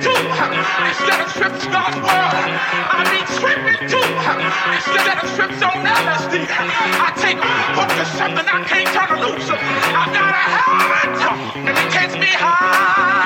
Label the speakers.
Speaker 1: too. Instead of trips God's word, I be tripping too. Instead of trips on LSD, I take hook to something I can't turn loose. I got a habit, and it takes me high.